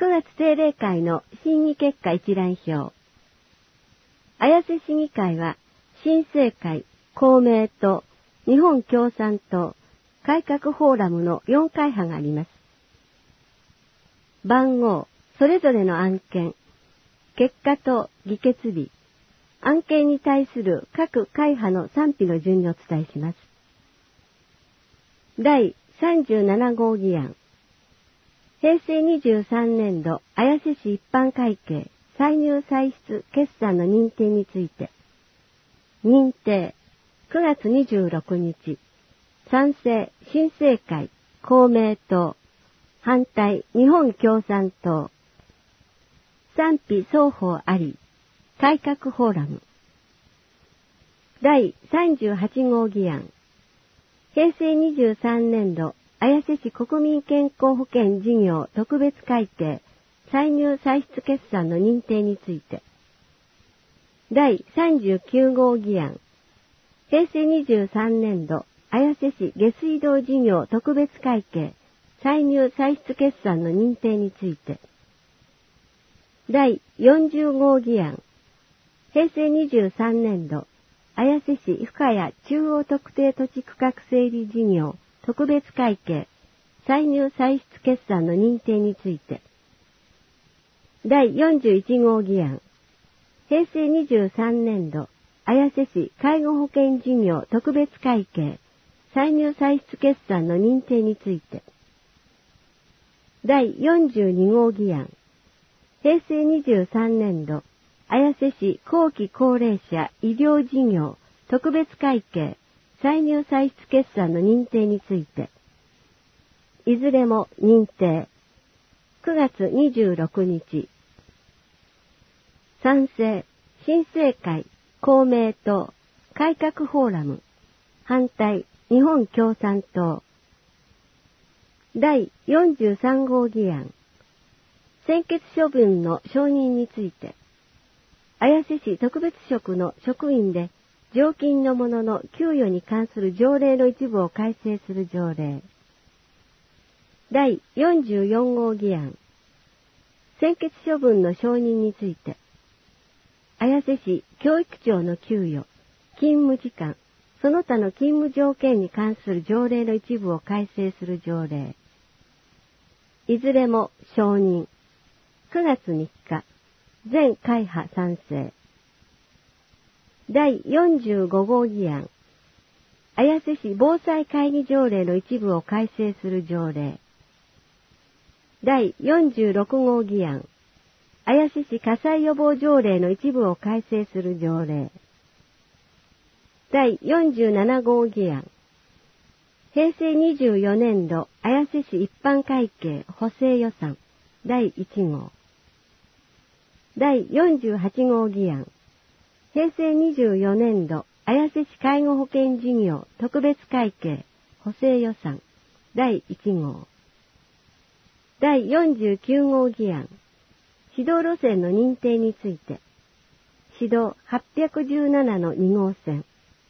9月定例会の審議結果一覧表。綾瀬市議会は、新政会、公明党、日本共産党、改革フォーラムの4会派があります。番号、それぞれの案件、結果と議決日、案件に対する各会派の賛否の順にお伝えします。第37号議案。平成23年度綾瀬市一般会計歳入歳出決算の認定について。認定9月26日。賛成新政会公明党。反対日本共産党。賛否双方あり。改革フォーラム。第38号議案。平成23年度綾瀬市国民健康保険事業特別会計歳入歳出決算の認定について。第39号議案。平成23年度綾瀬市下水道事業特別会計歳入歳出決算の認定について。第40号議案。平成23年度綾瀬市深谷中央特定土地区画整理事業特別会計歳入歳出決算の認定について。第41号議案。平成23年度綾瀬市介護保険事業特別会計歳入歳出決算の認定について。第42号議案。平成23年度綾瀬市後期高齢者医療事業特別会計歳入歳出決算の認定について。いずれも認定。9月26日。賛成新政会公明党改革フォーラム。反対日本共産党。第43号議案。専決処分の承認について。綾瀬市特別職の職員で常勤の者の給与に関する条例の一部を改正する条例。第44号議案。専決処分の承認について。綾瀬市教育長の給与、勤務時間、その他の勤務条件に関する条例の一部を改正する条例。いずれも承認。9月3日。全会派賛成。第45号議案。綾瀬市防災会議条例の一部を改正する条例。第46号議案。綾瀬市火災予防条例の一部を改正する条例。第47号議案。平成24年度綾瀬市一般会計補正予算第1号。第48号議案。平成24年度綾瀬市介護保険事業特別会計補正予算第1号。第49号議案。指導路線の認定について。指導817の2号線。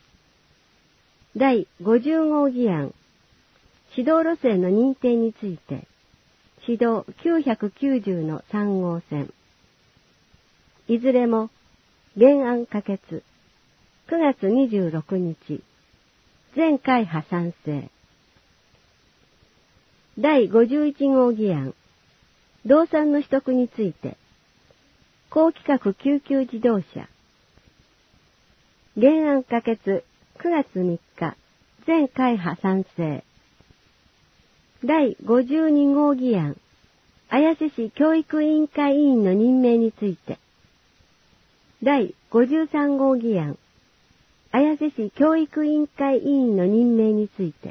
第50号議案。指導路線の認定について。指導990の3号線。いずれも原案可決。9月26日。全会派賛成。第51号議案。動産の取得について。高規格救急自動車。原案可決。9月3日。全会派賛成。第52号議案。綾瀬市教育委員会委員の任命について。第53号議案。綾瀬市教育委員会委員の任命について。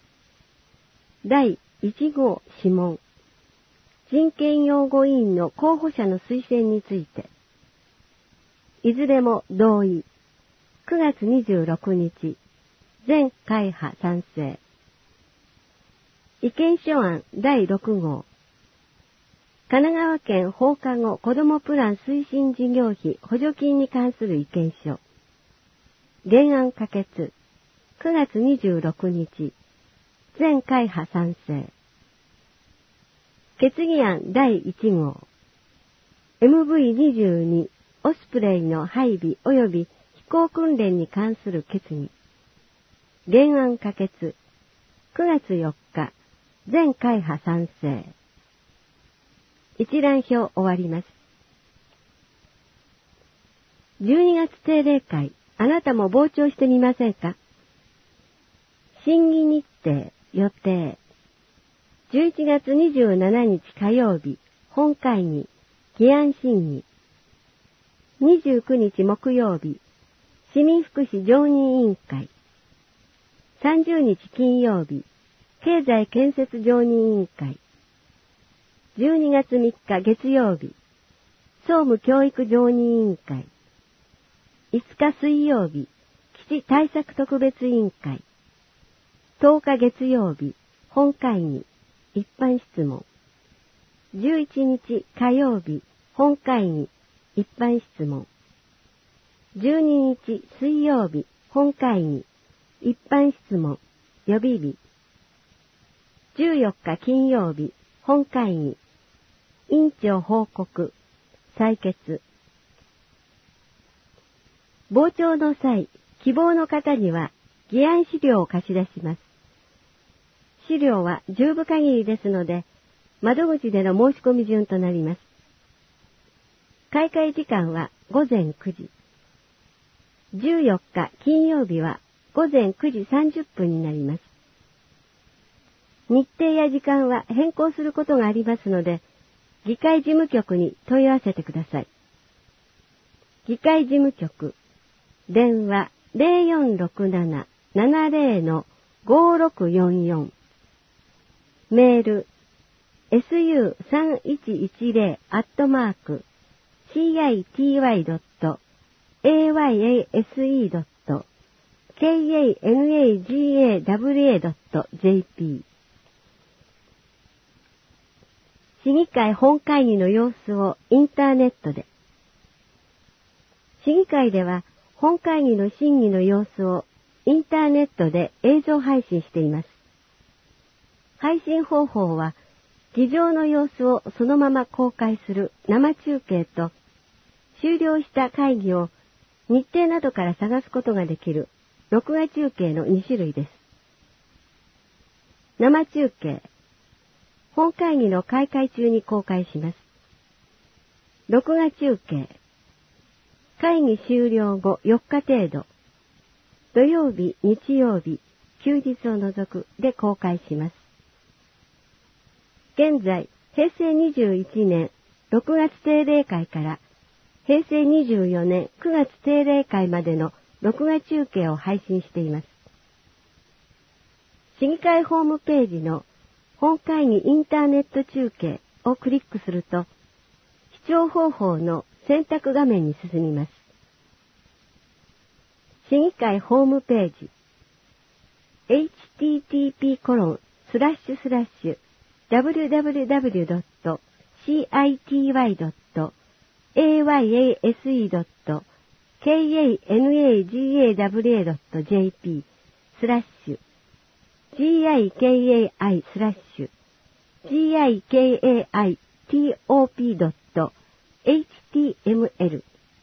第1号諮問。人権擁護委員の候補者の推薦について。いずれも同意。9月26日。全会派賛成。意見書案第6号。神奈川県放課後子どもプラン推進事業費補助金に関する意見書。原案可決。9月26日。全会派賛成。 決議案第1号。MV22 オスプレイの配備及び飛行訓練に関する決議。原案可決。9月4日、全会派賛成。一覧表終わります。12月定例会、あなたも傍聴してみませんか？審議日程、予定。11月27日火曜日、本会議、議案審議。29日木曜日、市民福祉常任委員会。30日金曜日、経済建設常任委員会。12月3日月曜日、総務教育常任委員会。5日水曜日、基地対策特別委員会。10日月曜日、本会議、一般質問。11日火曜日、本会議、一般質問。12日水曜日、本会議、一般質問、予備日。14日金曜日、本会議、委員長報告、採決。傍聴の際、希望の方には議案資料を貸し出します。資料は10部限りですので、窓口での申し込み順となります。開会時間は午前9時。14日金曜日は午前9時30分になります。日程や時間は変更することがありますので、議会事務局に問い合わせてください。議会事務局、電話 0467-70-5644 メール city-city@city-ayase.kanagawa.jp 市議会本会議の様子をインターネットで。市議会では本会議の審議の様子をインターネットで映像配信しています。配信方法は議場の様子をそのまま公開する生中継と、終了した会議を日程などから探すことができる録画中継の2種類です。生中継。本会議の開会中に公開します。録画中継。会議終了後4日程度。土曜日、日曜日、休日を除くで公開します。現在、平成21年6月定例会から平成24年9月定例会までの録画中継を配信しています。市議会ホームページの本会議インターネット中継をクリックすると、視聴方法の選択画面に進みます。市議会ホームページ www.city.www.city.kanagawa.jp gikai-gikai-top.html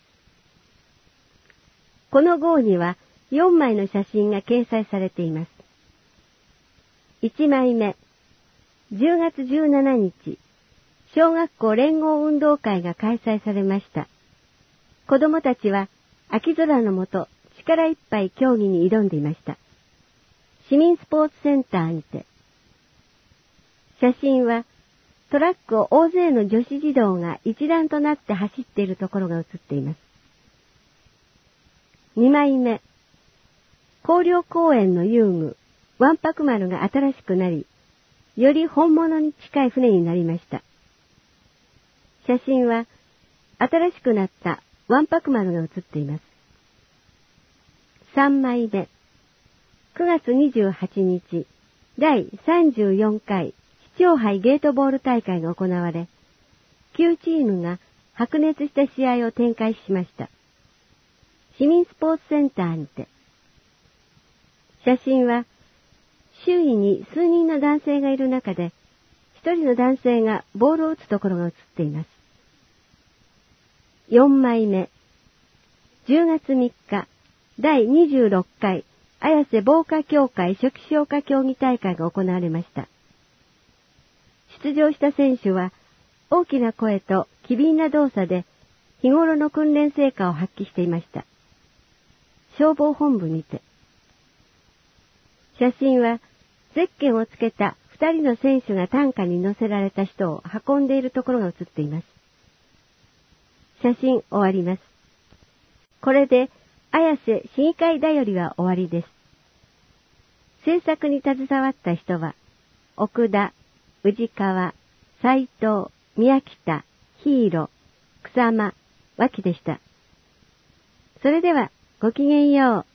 この号には4枚の写真が掲載されています。1枚目、10月17日、小学校連合運動会が開催されました。子供たちは秋空の下、力いっぱい競技に挑んでいました。市民スポーツセンターにて。写真はトラックを大勢の女子児童が一覧となって走っているところが写っています。2枚目、広陵公園の遊具、わんぱく丸が新しくなり、より本物に近い船になりました。写真は新しくなったわんぱく丸が写っています。3枚目、9月28日、第34回市長杯ゲートボール大会が行われ、9チームが白熱した試合を展開しました。市民スポーツセンターにて。写真は周囲に数人の男性がいる中で、 一人の男性がボールを打つところが映っています。4枚目。10月3日、第26回綾瀬防火協会初期消火競技大会が行われました。出場した選手は大きな声と機敏な動作で日頃の訓練成果を発揮していました。消防本部にて。写真はゼッケンをつけた2人の選手が担架に乗せられた人を運んでいるところが写っています。写真終わります。これで綾瀬市議会だよりは終わりです。制作に携わった人は奥田、宇治川、斉藤、宮北、ヒーロ、草間、脇でした。それではごきげんよう。